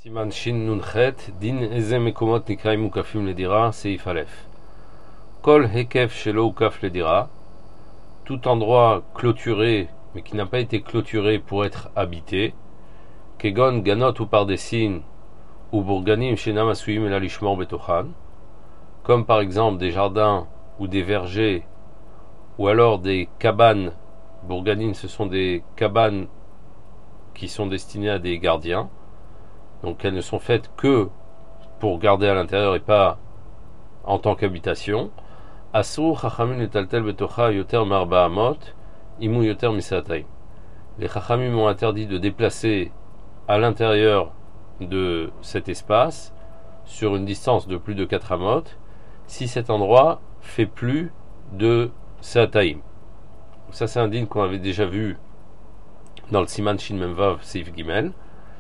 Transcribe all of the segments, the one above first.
Siman Shin Nunchet, Din Eze Mekomot Nikraim Ukafim Ledira, Seif Aleph. Kol Hekef Shelo Ukaf Ledira, tout endroit clôturé, mais qui n'a pas été clôturé pour être habité, Kegon Ganot ou Pardesin, ou Bourganim Shenam Asuyim El Alishmor Betochan, comme par exemple des jardins ou des vergers, ou alors des cabanes. Bourganim, ce sont des cabanes qui sont destinées à des gardiens. Donc elles ne sont faites que pour garder à l'intérieur et pas en tant qu'habitation. Asur chachamim letaltel betocha yoter marba amot imu yoter misataim. Les chachamim ont interdit de déplacer à l'intérieur de cet espace sur une distance de plus de 4 amot si cet endroit fait plus de sataim. Ça c'est un din qu'on avait déjà vu dans le Siman Shin Memvav Seif Gimel,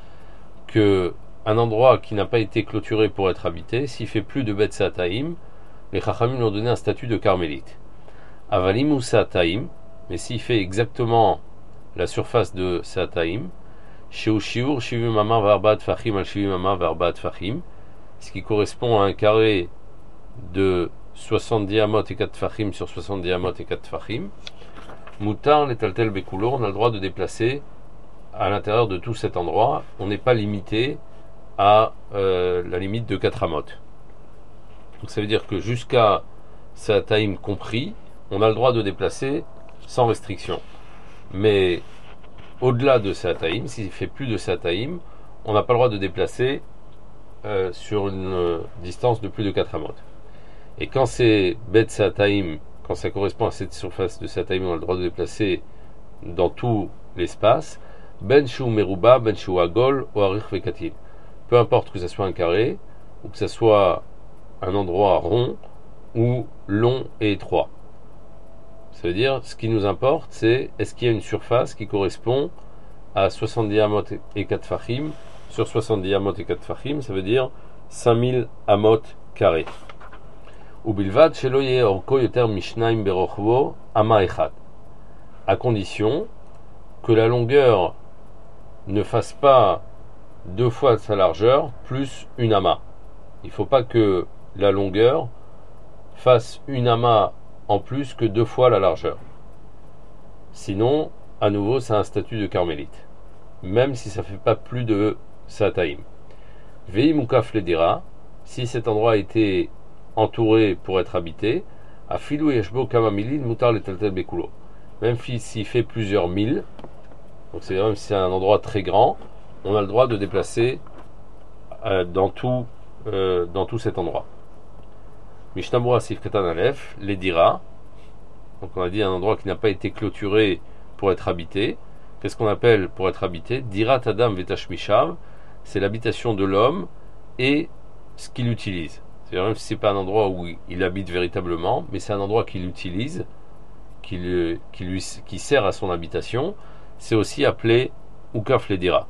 que un endroit qui n'a pas été clôturé pour être habité, s'il fait plus de Bet Sataim, les Chachamim lui ont donné un statut de carmélite. Avalim ou Sataim, mais s'il fait exactement la surface de Sataim, Sheu Shiur Shivim Ama Varba Tfachim al Shivim Ama Varba Tfachim, ce qui correspond à un carré de 70 amot et 4 tfachim sur 70 amot et 4 tfachim, Moutar letaltel bekulo, on a le droit de déplacer à l'intérieur de tout cet endroit. On n'est pas limité à la limite de 4 amot. Donc ça veut dire que jusqu'à Sataim compris, on a le droit de déplacer sans restriction. Mais au-delà de Sataim, s'il fait plus de Sataim, on n'a pas le droit de déplacer sur une distance de plus de 4 amot. Et quand c'est Bet Sataim, quand ça correspond à cette surface de Sataim, on a le droit de déplacer dans tout l'espace, Ben Shu Meruba, Ben Shu Agol, ou Arich Vekatil. Peu importe que ce soit un carré, ou que ce soit un endroit rond, ou long et étroit. Ça veut dire, ce qui nous importe, c'est est-ce qu'il y a une surface qui correspond à 70 amot et 4 fachim sur 70 amot et 4 fachim, ça veut dire 5000 amot carrés. Ubilvad shelo yeh orko yoter mishnaim berochvo ama echad. À condition que la longueur ne fasse pas 2 fois sa largeur plus une ama. Il ne faut pas que la longueur fasse une ama en plus que 2 fois la largeur. Sinon, à nouveau, c'est un statut de carmélite. Même si ça ne fait pas plus de sataim. Vei mukaf ledira, si cet endroit a été entouré pour être habité, a filou yeshbo kama milin mutar letaltel bekulo. Même s'il fait plusieurs milles, donc c'est même si c'est un endroit très grand, on a le droit de déplacer dans tout cet endroit. Mishnamura Sif Katan Aleph, les dira. Donc on a dit un endroit qui n'a pas été clôturé pour être habité. Qu'est-ce qu'on appelle pour être habité? Dira Tadam Vetash Mishav, c'est l'habitation de l'homme et ce qu'il utilise. C'est-à-dire même si c'est pas un endroit où il habite véritablement, mais c'est un endroit qu'il utilise, qui sert à son habitation. C'est aussi appelé Ukaf Ledira.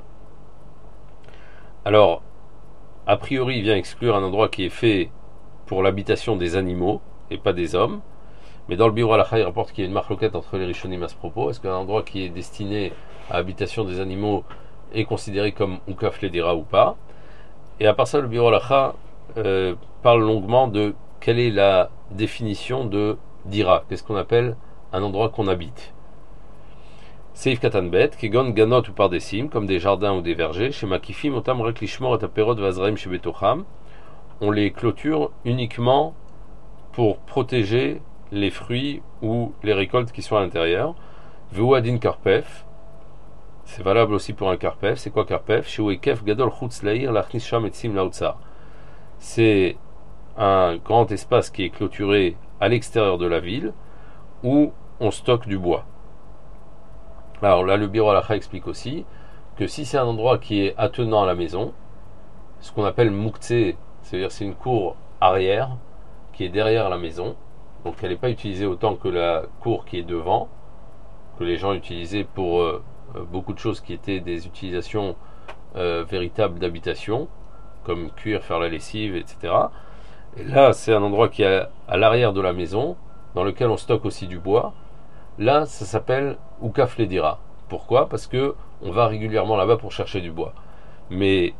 Alors, a priori, il vient exclure un endroit qui est fait pour l'habitation des animaux et pas des hommes. Mais dans le Biur Halacha, il rapporte qu'il y a une marloquette entre les Rishonim à ce propos. Est-ce qu'un endroit qui est destiné à l'habitation des animaux est considéré comme Ukaf Ledira ou pas? Et à part ça, le Biur Halacha parle longuement de quelle est la définition de Dira. Qu'est-ce qu'on appelle un endroit qu'on habite? Seif Katanbet, Kegon Ganot ou Pardesim, comme des jardins ou des vergers, chez Makifim, Otam Rek Lishmor et Aperot Vazraim chez Betocham, on les clôture uniquement pour protéger les fruits ou les récoltes qui sont à l'intérieur. Veuadin Karpef, c'est valable aussi pour un Karpef. C'est quoi Karpef? Chez Wekef Gadol Chutz Lair Lachnis Sham et Sim Laotsar. C'est un grand espace qui est clôturé à l'extérieur de la ville où on stocke du bois. Alors là, le Biur Halacha explique aussi que si c'est un endroit qui est attenant à la maison, ce qu'on appelle Mouktsé, c'est-à-dire c'est une cour arrière qui est derrière la maison, donc elle n'est pas utilisée autant que la cour qui est devant, que les gens utilisaient pour beaucoup de choses qui étaient des utilisations véritables d'habitation, comme cuire, faire la lessive, etc. Et là, c'est un endroit qui est à l'arrière de la maison, dans lequel on stocke aussi du bois. Là, ça s'appelle Ukaf Ledira. Pourquoi? Parce que on va régulièrement là-bas pour chercher du bois. Mais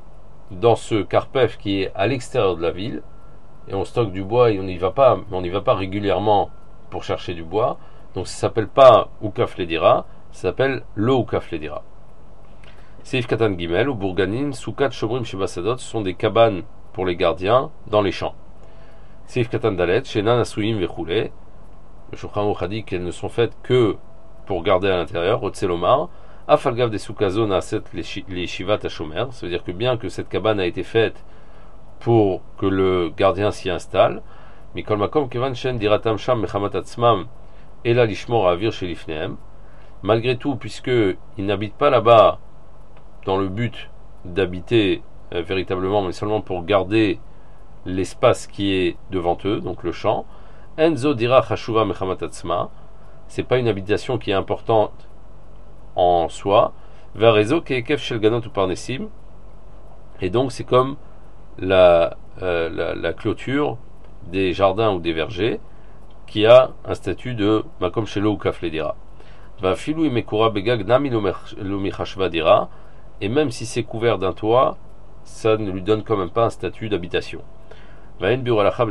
dans ce carpef qui est à l'extérieur de la ville, et on stocke du bois et on n'y va pas régulièrement pour chercher du bois, donc ça s'appelle pas Oukaf Ledira, ça s'appelle le Oukaf Ledira. Seif Katan Gimel ou Bourganin, Soukat Shomrim Shebasadot, ce sont des cabanes pour les gardiens dans les champs. Seif Katan Dalet, Shenan Asouim Vechoulé, le Shulchan Aruch a dit qu'elles ne sont faites que pour garder à l'intérieur, Otselomar, Afalgav des Soukazon Aset les Shivat Hashomer, ça veut dire que bien que cette cabane a été faite pour que le gardien s'y installe, Mikol Makom Kevan Shen Diratam Sham Mechamat Atzmam Ela Lishmor Avir Shelifnehem, malgré tout, puisqu'ils n'habitent pas là-bas dans le but d'habiter véritablement, mais seulement pour garder l'espace qui est devant eux, donc le champ. Enzo dira chashuva mechamat atzma, c'est pas une habitation qui est importante en soi. Varezo keekef shel ganot ou parnesim, et donc c'est comme la clôture des jardins ou des vergers qui a un statut de makom shelo ou kaf ledira. Va filou imekura begag nami lo michashva dira, et même si c'est couvert d'un toit, ça ne lui donne quand même pas un statut d'habitation. Dans le Biur Halacha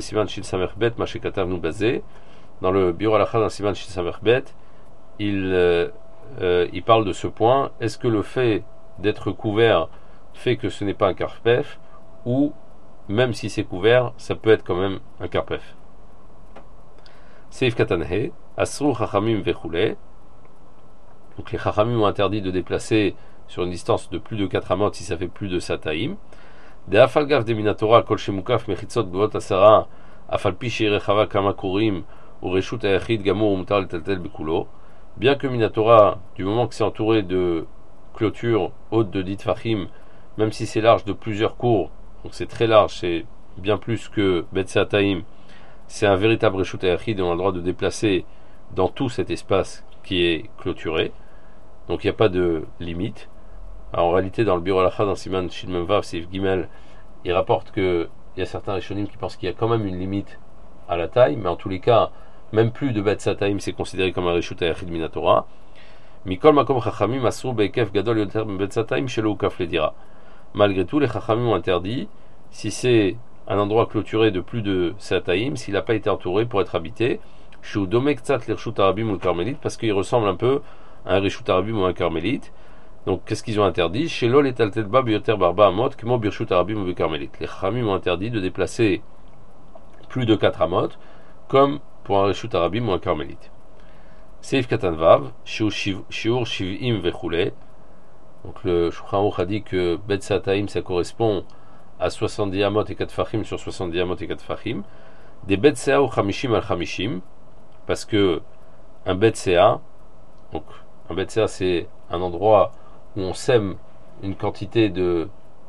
dans Siman Shin Samerbet, il parle de ce point. Est-ce que le fait d'être couvert fait que ce n'est pas un karpef, ou même si c'est couvert, ça peut être quand même un karpef? Seif Katanhe, Asru Chachamim Vechule. Donc les Chachamim ont interdit de déplacer sur une distance de plus de 4 amot si ça fait plus de sataim. De afalgav de minatora kol shemukaf mechitzot gvot asara afalpi sheirechava kama kurim ou reshut ayachid gamur umtar leteltel bekulo. Bien que minatora, du moment que c'est entouré de clôtures hautes de 10 tfachim, même si c'est large de plusieurs cours, donc c'est très large, c'est bien plus que Betsataim, c'est un véritable reshut ayachid et on a le droit de déplacer dans tout cet espace qui est clôturé, donc il n'y a pas de limite. Alors, en réalité, dans le Biur Halacha, dans Siman Shin Memvav, Seif Gimel, il rapporte qu'il y a certains Rishonim qui pensent qu'il y a quand même une limite à la taille, mais en tous les cas, même plus de Betsataim, c'est considéré comme un Reshut Ayachid Minatora. Mikol Makom Chachamim Asru Beikef Gadol Yoter Betsataim Shelo Ukaf Ledira. Malgré tout, les Chachamim ont interdit, si c'est un endroit clôturé de plus de Sataim, s'il n'a pas été entouré pour être habité, Shu Domek Tzat l'Irshut Arabim ou le Carmélite, parce qu'il ressemble un peu à un Reshut Arabim ou un Carmélite. Donc, qu'est-ce qu'ils ont interdit? Chez l'ol et taltelba bioter barba amot, kemo birshut arabim ou karmélite. Les Chachamim ont interdit de déplacer plus de 4 amot, comme pour un reshut arabim ou un karmélite. Seif katanvav, shiur shivim vechule. Donc, le Shulchan Aruch a dit que bet sataim, ça correspond à 70 amot et 4 fachim sur 70 amot et 4 fachim. Des bet sea ou chamishim al chamishim, parce que un bet sea, donc un bet sea, c'est un endroit où on sème une quantité de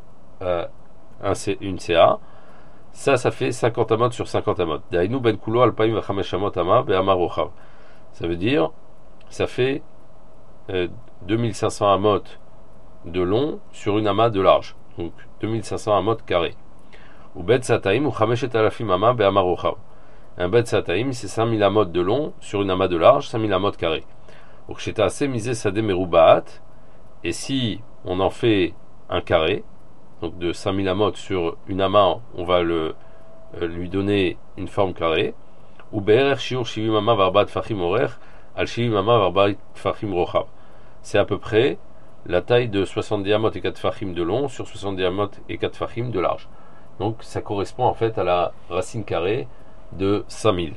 une CA, ça fait 50 amot sur 50 amot. Dainu ben kulo alpaim vachamesh amot ama be'amar rochav. Ça veut dire, ça fait 2500 amot de long sur une amas de large. Donc 2500 amot carrés. Ou bet sataim ou chameshet alafim ama be'amar rochav. Un bet sataim, c'est 5000 amot de long sur une amas de large, 5000 amot carrés. Donc j'étais assez misé sadeh merubaat. Et si on en fait un carré, donc de 5000 amot sur une amas, on va lui donner une forme carrée. Ou be'erer shiur shivim ama varbat fachim orer al shivim ama varbat fachim rochav. C'est à peu près la taille de 70 amot et 4 fachim de long sur 70 amot et 4 fachim de large. Donc ça correspond en fait à la racine carrée de 5000.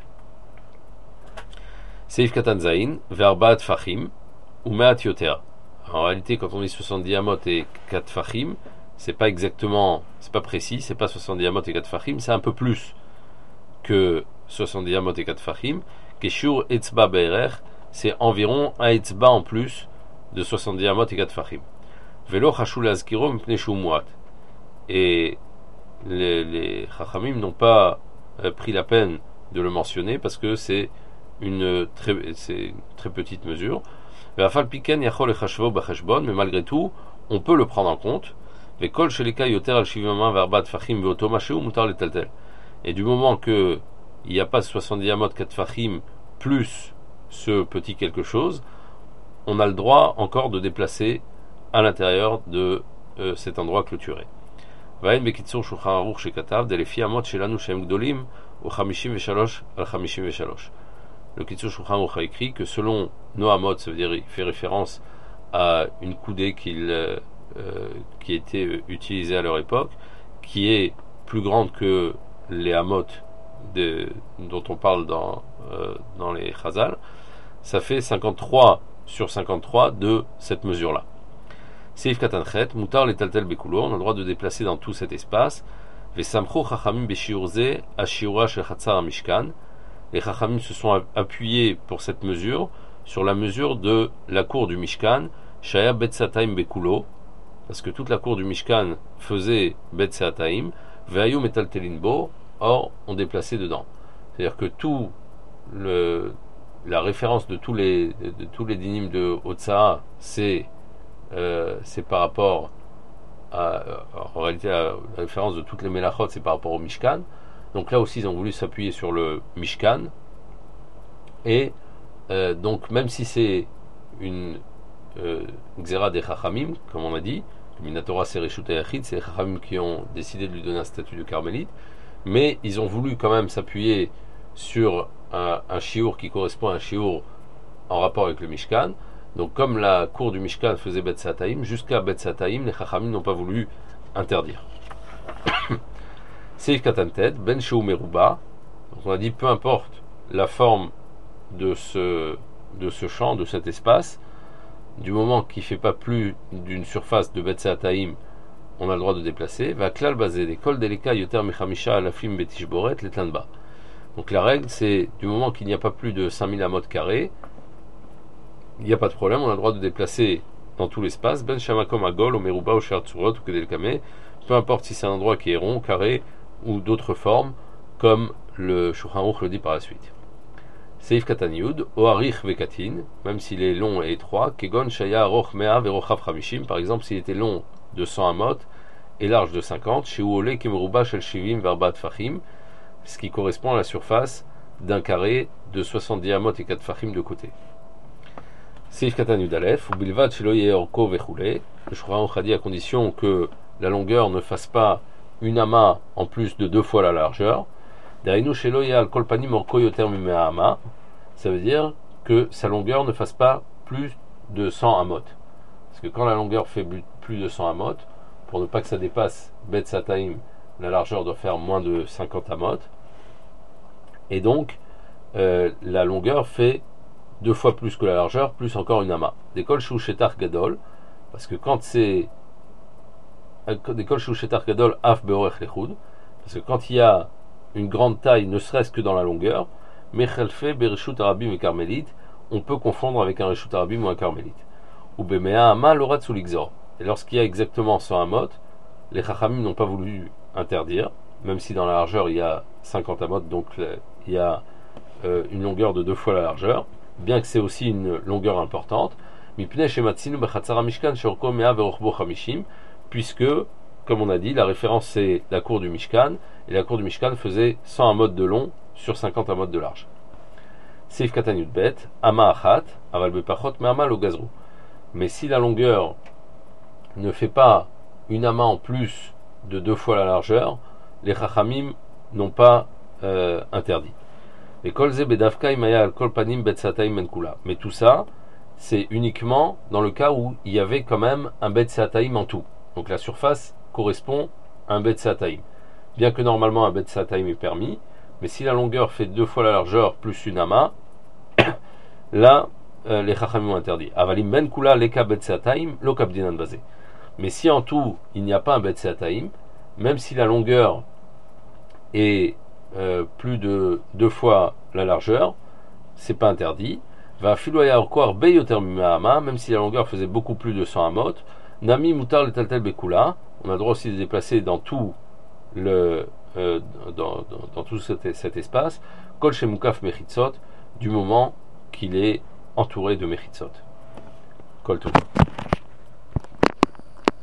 Seif katan zayin, varbat fachim, ou me'at yoter. En réalité, quand on dit 70 amot et 4 fachim, c'est pas précis, c'est pas 70 amot et 4 fachim, c'est un peu plus que 70 amot et 4 fachim. Keshur etzba be'erer, c'est environ un etzba en plus de 70 amot et 4 fachim. Velo chashul azkiro mipnei shu muat. Et les chachamim n'ont pas pris la peine de le mentionner parce que c'est une très petite mesure. Mais malgré tout, on peut le prendre en compte. Et du moment qu'il n'y a pas 70 amot 4 fachim plus ce petit quelque chose, on a le droit encore de déplacer à l'intérieur de cet endroit clôturé. Vaïn Bekitsur Shulchan Aruch Shekatav, Delefi Amot Shelanu Shem Gdolim, ou 53 al 53. Le Kitsur Shulchan Aruch a écrit que selon nos Amot, ça veut dire il fait référence à une coudée qui était utilisée à leur époque, qui est plus grande que les Amot dont on parle dans les Chazal. Ça fait 53 sur 53 de cette mesure-là. Seif Katanchet, Moutar les Taltel Bekulo, on a le droit de déplacer dans tout cet espace. Vesamcho Chachamim Beshiurze, Ashiura Shel Chatzar Mishkan. Les Chachamim se sont appuyés pour cette mesure sur la mesure de la cour du Mishkan, Shaya Betsataim Bekulo, parce que toute la cour du Mishkan faisait Betsataim, Veayu Metaltelinbo, or on déplaçait dedans. C'est-à-dire que la référence de tous les dynimes de Otsaha, c'est par rapport en réalité la référence de toutes les Melachot, c'est par rapport au Mishkan. Donc là aussi ils ont voulu s'appuyer sur le Mishkan, et donc même si c'est une Xera des Chachamim, comme on a dit, le Minatora c'est Reshut Hayachid, c'est les Chachamim qui ont décidé de lui donner un statut de carmélite, mais ils ont voulu quand même s'appuyer sur un shiur qui correspond à un shiur en rapport avec le Mishkan. Donc comme la cour du Mishkan faisait Bet Sataim, jusqu'à Bet Sataim, les Chachamim n'ont pas voulu interdire. Seif Katantet, Ben Sheu Meruba. Donc on a dit peu importe la forme de ce champ, de cet espace, du moment qu'il ne fait pas plus d'une surface de Bet Sataim, on a le droit de déplacer. Va klal basé des kol deleka yoter mechamisha alafim betishboret letlanba. Donc la règle c'est du moment qu'il n'y a pas plus de 5000 amot carrés, il n'y a pas de problème, on a le droit de déplacer dans tout l'espace. Ben shamakom agol, omeruba, ou shartsurot, ou kedelkame, peu importe si c'est un endroit qui est rond, carré ou d'autres formes, comme le Shulchan Aruch le dit par la suite. Seif Katan Yud, Oarich Vekatin, même s'il est long et étroit, Kegon Shaya Aroch Mea Verochav Chamishim, par exemple s'il était long de 100 amot et large de 50, Sheu Ole Kemeruba Shel Shivim Verbat Fachim, ce qui correspond à la surface d'un carré de 70 amot et 4 fachim de côté. Seif Katan Yud Aleph, ou Bilvad Shelo Yeh Orko Vechule, le Shulchan Aruch a dit à condition que la longueur ne fasse pas une ama en plus de 2 fois la largeur. Dainu Shelo Yeh Al Kol Panim Orko Yoter Mimea Ama, ça veut dire que sa longueur ne fasse pas plus de 100 amot. Parce que quand la longueur fait plus de 100 amot, pour ne pas que ça dépasse Bet Sataim, la largeur doit faire moins de 50 amot. Et donc, la longueur fait 2 fois plus que la largeur, plus encore une ama. D'école Shou Shetar Gadol, parce que quand c'est d'école Shou Shetar Gadol Af Beorech Lechud, parce que quand il y a une grande taille, ne serait-ce que dans la longueur, Mechelfe Bereshut Arabim et Carmélite, on peut confondre avec un Reshut Arabim ou un Carmélite. Ou Bemea Ama Lorat Sulixor. Et lorsqu'il y a exactement 100 amot, les Chachamim n'ont pas voulu interdire, même si dans la largeur il y a 50 amot, donc il y a une longueur de 2 fois la largeur, bien que c'est aussi une longueur importante, puisque, comme on a dit, la référence c'est la cour du Mishkan, et la cour du Mishkan faisait 100 amot de long sur 50 amot de large. Seif Katan Yud Bet, Ama Achat, Aval Bepachot, mais Ama lo Gazru. Mais si la longueur ne fait pas une ama en plus de 2 fois la largeur, les Chachamim n'ont pas interdit. Mais tout ça, c'est uniquement dans le cas où il y avait quand même un Bet Sataim en tout. Donc la surface correspond à un Bet Sataim. Bien que normalement un Bet Sataim est permis, mais si la longueur fait 2 fois la largeur plus une ama, là, les Chachamim ont interdit. Avalim ben kula leka Bet Sataim, lo kabdinan basé. Mais si en tout il n'y a pas un Bet Sataim, même si la longueur est plus de 2 fois la largeur, c'est pas interdit. Va filoya encore beyoter mimahama, même si la longueur faisait beaucoup plus de 100 amot. Nami mutar le taltel bekula, on a le droit aussi de déplacer dans tout dans tout cet espace. Kol shemukaf mechitzot, du moment qu'il est entouré de mechitzot. Kol tout.